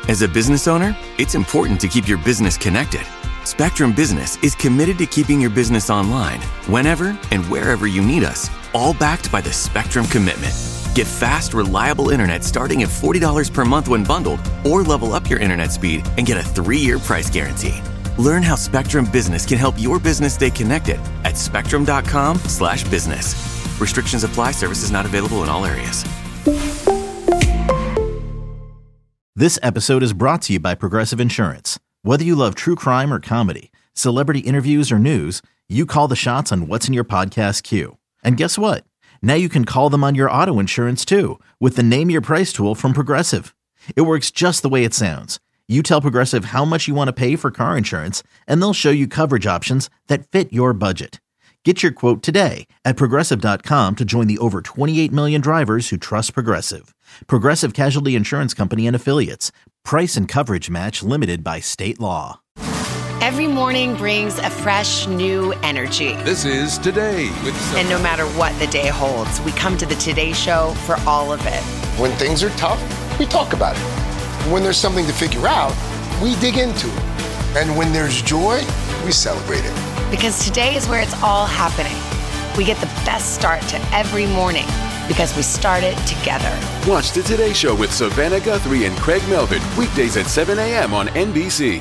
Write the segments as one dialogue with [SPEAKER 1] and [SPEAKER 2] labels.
[SPEAKER 1] As a business owner, it's important to keep your business connected. Spectrum Business is committed to keeping your business online whenever and wherever you need us, all backed by the Spectrum Commitment. Get fast, reliable internet starting at $40 per month when bundled, or level up your internet speed and get a 3-year price guarantee. Learn how Spectrum Business can help your business stay connected at spectrum.com/business. Restrictions apply. Services not available in all areas.
[SPEAKER 2] This episode is brought to you by Progressive Insurance. Whether you love true crime or comedy, celebrity interviews or news, you call the shots on what's in your podcast queue. And guess what? Now you can call them on your auto insurance too with the Name Your Price tool from Progressive. It works just the way it sounds. You tell Progressive how much you want to pay for car insurance, and they'll show you coverage options that fit your budget. Get your quote today at Progressive.com to join the over 28 million drivers who trust Progressive. Progressive Casualty Insurance Company and Affiliates. Price and coverage match limited by state law.
[SPEAKER 3] Every morning brings a fresh, new energy.
[SPEAKER 4] This is Today with...
[SPEAKER 3] And no matter what the day holds, we come to the Today Show for all of it.
[SPEAKER 5] When things are tough, we talk about it. When there's something to figure out, we dig into it. And when there's joy, we celebrate it.
[SPEAKER 3] Because today is where it's all happening. We get the best start to every morning because we start it together.
[SPEAKER 4] Watch the Today Show with Savannah Guthrie and Craig Melvin, weekdays at 7 a.m. on NBC.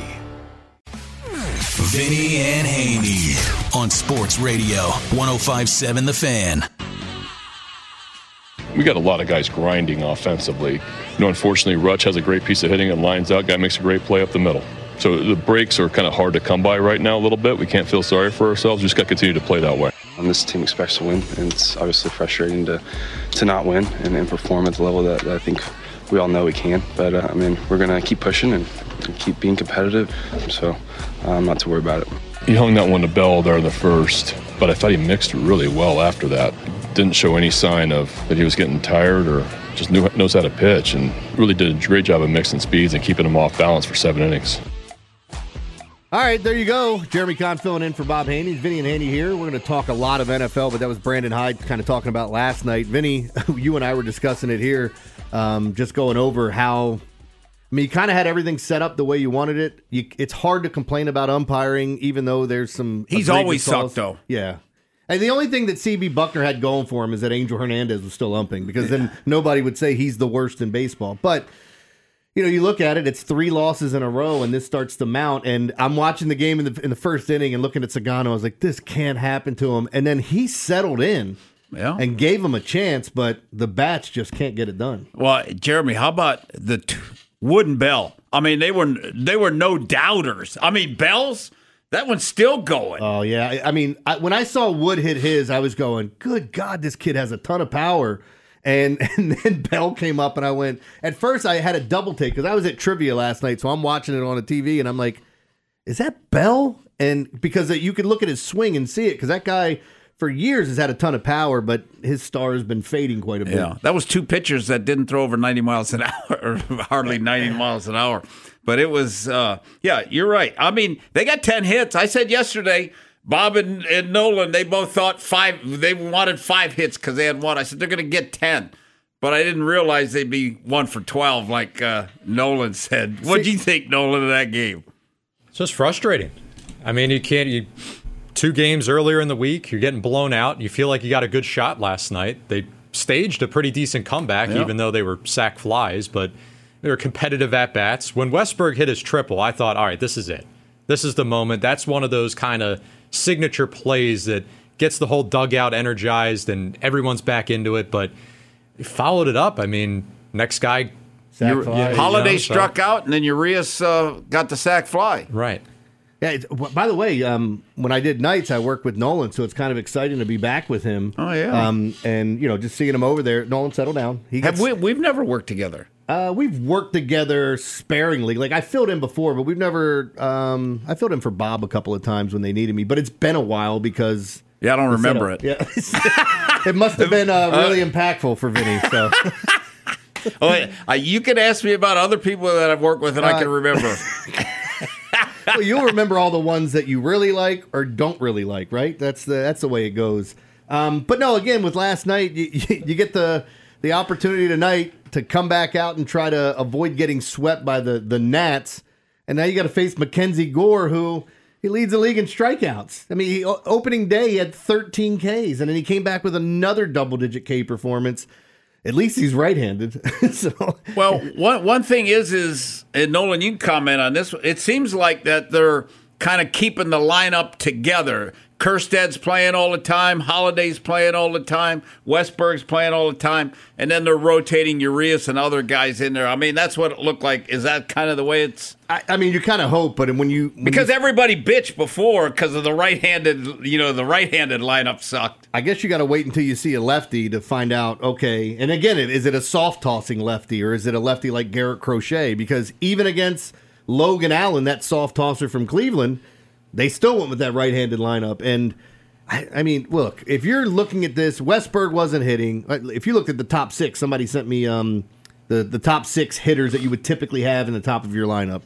[SPEAKER 6] Vinny and Haney on Sports Radio 105.7 The Fan.
[SPEAKER 7] We got a lot of guys grinding offensively. Unfortunately, Rutsch has a great piece of hitting and lines out. Guy makes a great play up the middle. So the breaks are kind of hard to come by right now a little bit. We can't feel sorry for ourselves. We just got to continue to play that way.
[SPEAKER 8] This team expects to win, and it's obviously frustrating to not win and perform at the level that I think we all know we can. But, we're going to keep pushing and keep being competitive. So I'm not too worried about it.
[SPEAKER 7] He hung that one to Bell there in the first, but I thought he mixed really well after that. Didn't show any sign of that he was getting tired or just knows how to pitch, and really did a great job of mixing speeds and keeping him off balance for 7 innings.
[SPEAKER 9] All right, there you go. Jeremy Conn filling in for Bob Haney. Vinny and Haney here. We're going to talk a lot of NFL, but that was Brandon Hyde kind of talking about last night. Vinny, you and I were discussing it here, just going over how, you kind of had everything set up the way you wanted it. It's hard to complain about umpiring, even though there's some...
[SPEAKER 10] He's always sucked, though.
[SPEAKER 9] Yeah. And the only thing that C.B. Buckner had going for him is that Angel Hernandez was still umping, because then nobody would say he's the worst in baseball. But... you look at it, it's 3 losses in a row, and this starts to mount. And I'm watching the game in the first inning and looking at Sagano. I was like, this can't happen to him. And then he settled in and gave him a chance, but the bats just can't get it done.
[SPEAKER 10] Well, Jeremy, how about the Wood and Bell? They were no doubters. Bell's, that one's still going.
[SPEAKER 9] Oh, yeah. When I saw Wood hit his, I was going, good God, this kid has a ton of power. And then Bell came up, and I went, at first I had a double take because I was at trivia last night, so I'm watching it on the TV, and I'm like, is that Bell? And because you could look at his swing and see it, because that guy for years has had a ton of power, but his star has been fading quite a bit.
[SPEAKER 10] Yeah, that was 2 pitchers that didn't throw over 90 miles an hour, or hardly 90 miles an hour. But it was, you're right. They got 10 hits. I said yesterday, Bob and Nolan, they both thought 5. They wanted 5 hits because they had 1. I said they're going to get 10, but I didn't realize they'd be 1 for 12, like Nolan said. What do you think, Nolan, of that game?
[SPEAKER 11] It's just frustrating. You can't. 2 games earlier in the week, you're getting blown out. You feel like you got a good shot last night. They staged a pretty decent comeback, even though they were sack flies, but they were competitive at bats. When Westberg hit his triple, I thought, all right, this is it. This is the moment. That's one of those kind of signature plays that gets the whole dugout energized and everyone's back into it, but he followed it up. Next guy,
[SPEAKER 10] Holiday struck out, and then Urias got the sack fly.
[SPEAKER 11] Right.
[SPEAKER 9] Yeah. By the way, when I did nights, I worked with Nolan, so it's kind of exciting to be back with him.
[SPEAKER 10] Oh yeah.
[SPEAKER 9] And just seeing him over there, Nolan, settle down.
[SPEAKER 10] We've never worked together.
[SPEAKER 9] We've worked together sparingly. Like, I filled in before, but we've never... I filled in for Bob a couple of times when they needed me, but it's been a while because...
[SPEAKER 10] Yeah, I don't remember it.
[SPEAKER 9] Yeah. It must have been really impactful for Vinny, so...
[SPEAKER 10] You can ask me about other people that I've worked with and I can remember.
[SPEAKER 9] Well, you'll remember all the ones that you really like or don't really like, right? That's the way it goes. But no, again, with last night, you get the opportunity tonight to come back out and try to avoid getting swept by the Nats. And now you got to face Mackenzie Gore, who he leads the league in strikeouts. I mean, opening day he had 13 Ks, and then he came back with another double-digit K performance. At least he's right-handed.
[SPEAKER 10] Well, one thing is, and Nolan, you can comment on this. It seems like that they're kind of keeping the lineup together. Kersted's playing all the time. Holliday's playing all the time. Westberg's playing all the time. And then they're rotating Urias and other guys in there. I mean, that's what it looked like. Is that kind of the way it's...
[SPEAKER 9] I mean, you kind of hope, but
[SPEAKER 10] because everybody bitched before because of the right-handed, the right-handed lineup sucked.
[SPEAKER 9] I guess you got to wait until you see a lefty to find out, okay. And again, is it a soft-tossing lefty or is it a lefty like Garrett Crochet? Because even against Logan Allen, that soft-tosser from Cleveland, they still went with that right-handed lineup. And, I mean, look, if you're looking at this, Westberg wasn't hitting. If you looked at the top six, somebody sent me the top six hitters that you would typically have in the top of your lineup.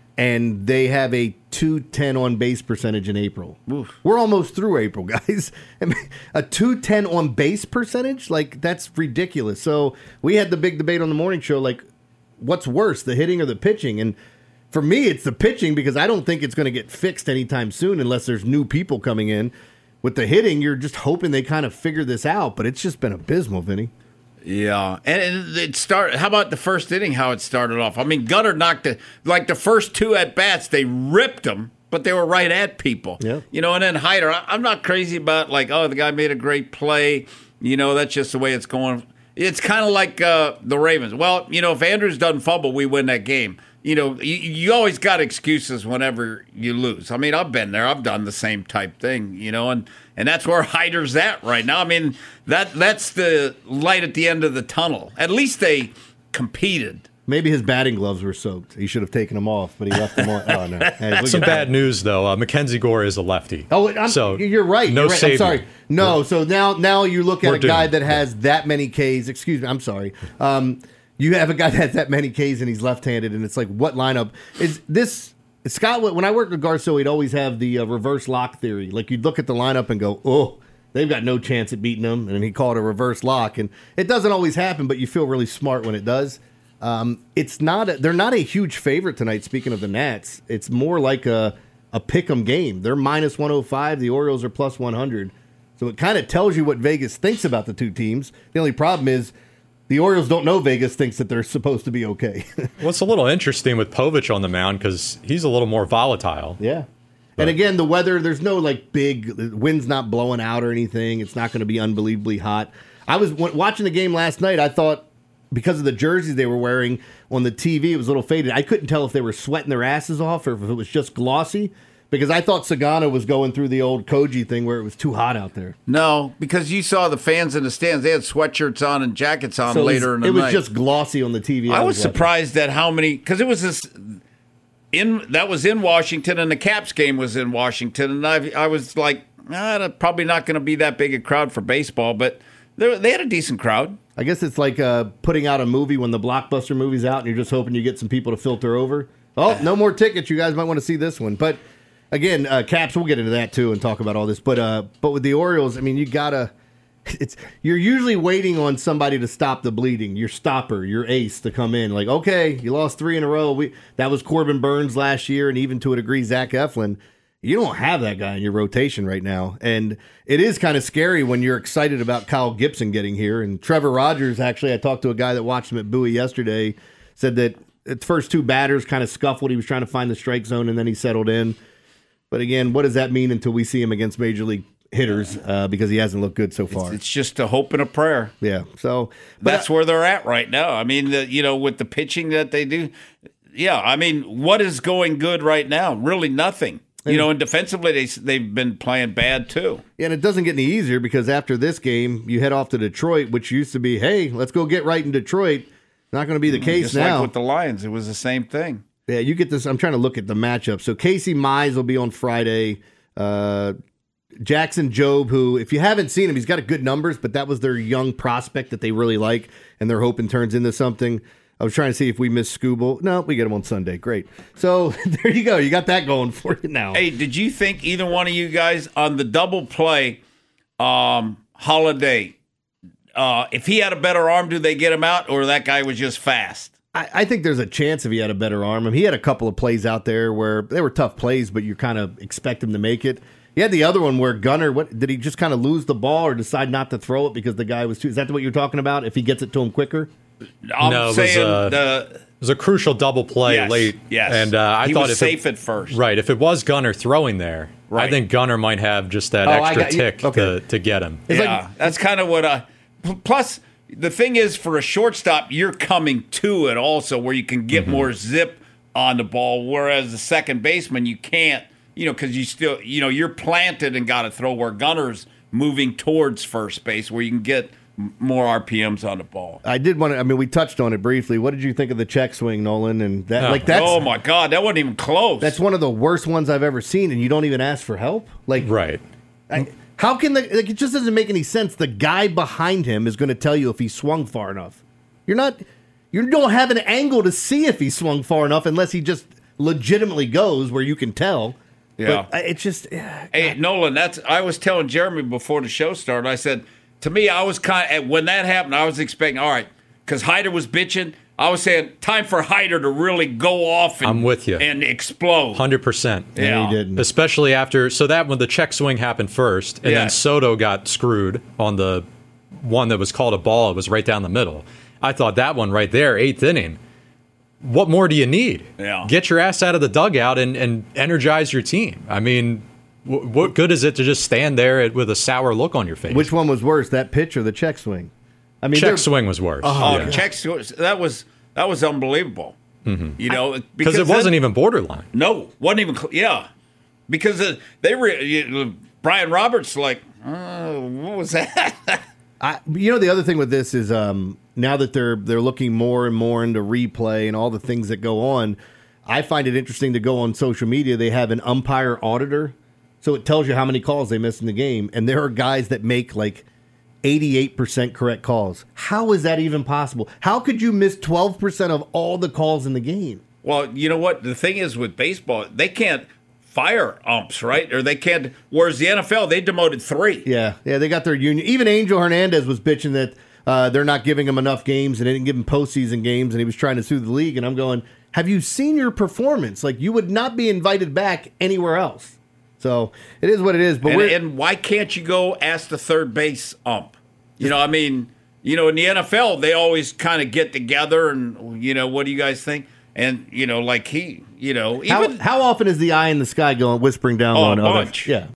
[SPEAKER 9] And they have a 210 on base percentage in April. Oof. We're almost through April, guys. I mean, a 210 on base percentage? Like, that's ridiculous. So we had the big debate on the morning show, like, what's worse, the hitting or the pitching? And for me, it's the pitching because I don't think it's going to get fixed anytime soon unless there's new people coming in. With the hitting, you're just hoping they kind of figure this out, but it's just been abysmal, Vinny.
[SPEAKER 10] Yeah, and it started. How about the first inning? How it started off? I mean, Gunnar knocked it like the first two at bats. They ripped them, but they were right at people. Yeah, and then Hyder. I'm not crazy about like, the guy made a great play. That's just the way it's going. It's kind of like the Ravens. Well, if Andrews doesn't fumble, we win that game. You always got excuses whenever you lose. I mean, I've been there. I've done the same type thing, and that's where Hyder's at right now. I mean, that's the light at the end of the tunnel. At least they competed.
[SPEAKER 9] Maybe his batting gloves were soaked. He should have taken them off, but he left them on. Oh, no. Hey,
[SPEAKER 11] some bad news, though. Mackenzie Gore is a lefty.
[SPEAKER 9] Oh,
[SPEAKER 11] so
[SPEAKER 9] you're right.
[SPEAKER 11] No
[SPEAKER 9] you're right.
[SPEAKER 11] savior.
[SPEAKER 9] I'm sorry. No, so now you look at
[SPEAKER 11] We're
[SPEAKER 9] a guy
[SPEAKER 11] doomed.
[SPEAKER 9] that has that many Ks. Excuse me. I'm sorry. You have a guy that has that many Ks and he's left-handed, and it's like, what lineup is this? Scott, when I worked with Garceau, he'd always have the reverse lock theory. Like, you'd look at the lineup and go, oh, they've got no chance at beating them, and then he called it a reverse lock. And it doesn't always happen, but you feel really smart when it does. They're not a huge favorite tonight, speaking of the Nats. It's more like a pick-em game. They're minus 105. The Orioles are plus 100. So it kind of tells you what Vegas thinks about the two teams. The only problem is the Orioles don't know Vegas thinks that they're supposed to be okay.
[SPEAKER 11] Well, it's a little interesting with Povich on the mound because he's a little more volatile.
[SPEAKER 9] Yeah. And again, the weather, there's no like big, wind's not blowing out or anything. It's not going to be unbelievably hot. I was watching the game last night. I thought because of the jerseys they were wearing on the TV, it was a little faded. I couldn't tell if they were sweating their asses off or if it was just glossy. Because I thought Sagana was going through the old Koji thing where it was too hot out there.
[SPEAKER 10] No, because you saw the fans in the stands. They had sweatshirts on and jackets on later in the night.
[SPEAKER 9] It was just glossy on the TV.
[SPEAKER 10] I was surprised at how many, because it was that was in Washington and the Caps game was in Washington. And I was like, probably not going to be that big a crowd for baseball, but they had a decent crowd.
[SPEAKER 9] I guess it's like putting out a movie when the blockbuster movie's out and you're just hoping you get some people to filter over. Oh, no more tickets. You guys might want to see this one. But again, Caps, we'll get into that too and talk about all this. But with the Orioles, I mean, you're usually waiting on somebody to stop the bleeding. Your stopper, your ace to come in. Like, okay, you lost 3 in a row. That was Corbin Burns last year, and even to a degree, Zach Eflin. You don't have that guy in your rotation right now. And it is kind of scary when you're excited about Kyle Gibson getting here. And Trevor Rogers, actually, I talked to a guy that watched him at Bowie yesterday, said that its first 2 batters kind of scuffled. He was trying to find the strike zone, and then he settled in. But again, what does that mean until we see him against major league hitters? Because he hasn't looked good so far.
[SPEAKER 10] It's just a hope and a prayer.
[SPEAKER 9] Yeah. So
[SPEAKER 10] that's where they're at right now. I mean, with the pitching that they do. Yeah. I mean, what is going good right now? Really nothing. And defensively, they've been playing bad too.
[SPEAKER 9] Yeah, and it doesn't get any easier because after this game, you head off to Detroit, which used to be, hey, let's go get right in Detroit. Not going to be the case
[SPEAKER 10] just
[SPEAKER 9] now.
[SPEAKER 10] Like with the Lions, it was the same thing.
[SPEAKER 9] Yeah, you get this. I'm trying to look at the matchup. So Casey Mize will be on Friday. Jackson Jobe, who, if you haven't seen him, he's got good numbers, but that was their young prospect that they really like, and they're hoping turns into something. I was trying to see if we missed Scooble. No, we get him on Sunday. Great. So there you go. You got that going for you now.
[SPEAKER 10] Hey, did you think either one of you guys on the double play, Holiday, if he had a better arm, do they get him out, or that guy was just fast?
[SPEAKER 9] I think there's a chance if he had a better arm. I mean, he had a couple of plays out there where they were tough plays, but you kind of expect him to make it. He had the other one where Gunnar, did he just kind of lose the ball or decide not to throw it because the guy was too? Is that what you're talking about? If he gets it to him quicker?
[SPEAKER 10] I'm saying
[SPEAKER 11] it was a crucial double play late.
[SPEAKER 10] Yes,
[SPEAKER 11] and I
[SPEAKER 10] he
[SPEAKER 11] thought
[SPEAKER 10] was safe at first.
[SPEAKER 11] Right, if it was Gunnar throwing there, I think Gunnar might have just that extra tick to get him.
[SPEAKER 10] That's kind of what I. Plus, the thing is, for a shortstop, you're coming to it also, where you can get more zip on the ball, whereas the second baseman you can't. Because you still, you're planted and got to throw, where Gunner's moving towards first base, where you can get more RPMs on the ball.
[SPEAKER 9] I did want to. I mean, we touched on it briefly. What did you think of the check swing, Nolan? And that's
[SPEAKER 10] oh my God, that wasn't even close.
[SPEAKER 9] That's one of the worst ones I've ever seen, and you don't even ask for help.
[SPEAKER 11] Right.
[SPEAKER 9] How can it just doesn't make any sense? The guy behind him is going to tell you if he swung far enough. You don't have an angle to see if he swung far enough unless he just legitimately goes where you can tell.
[SPEAKER 10] Yeah,
[SPEAKER 9] but it's just.
[SPEAKER 10] Hey, Nolan, I was telling Jeremy before the show started. I said, to me, I was when that happened, I was expecting, all right, because Hyder was bitching. I was saying, time for Hyder to really go off.
[SPEAKER 11] I'm with you.
[SPEAKER 10] And explode.
[SPEAKER 11] 100%.
[SPEAKER 10] Yeah,
[SPEAKER 9] he didn't.
[SPEAKER 11] Especially after, when the check swing happened first, and then Soto got screwed on the one that was called a ball. It was right down the middle. I thought that one right there, 8th inning. What more do you need?
[SPEAKER 10] Yeah.
[SPEAKER 11] Get your ass out of the dugout and energize your team. I mean, what good is it to just stand there with a sour look on your face?
[SPEAKER 9] Which one was worse, that pitch or the check swing? I mean,
[SPEAKER 11] check swing was worse.
[SPEAKER 10] Check swing, that was unbelievable.
[SPEAKER 11] Mm-hmm. Because it wasn't even borderline.
[SPEAKER 10] No, wasn't even. Because Brian Roberts what was that?
[SPEAKER 9] The other thing with this is now that they're looking more and more into replay and all the things that go on, I find it interesting to go on social media. They have an umpire auditor, so it tells you how many calls they missed in the game, and there are guys that make 88% correct calls. How is that even possible? How could you miss 12% of all the calls in the game?
[SPEAKER 10] Well, you know what? The thing is with baseball, they can't fire umps, right? Or they can't. Whereas the NFL, they demoted 3.
[SPEAKER 9] Yeah, they got their union. Even Angel Hernandez was bitching that they're not giving him enough games and they didn't give him postseason games, and he was trying to sue the league. And I'm going, have you seen your performance? You would not be invited back anywhere else. So it is what it is. But
[SPEAKER 10] and why can't you go ask the third base ump? In the NFL, they always kind of get together and, what do you guys think? And, even
[SPEAKER 9] how often is the eye in the sky whispering down on
[SPEAKER 10] a bunch.
[SPEAKER 9] Yeah.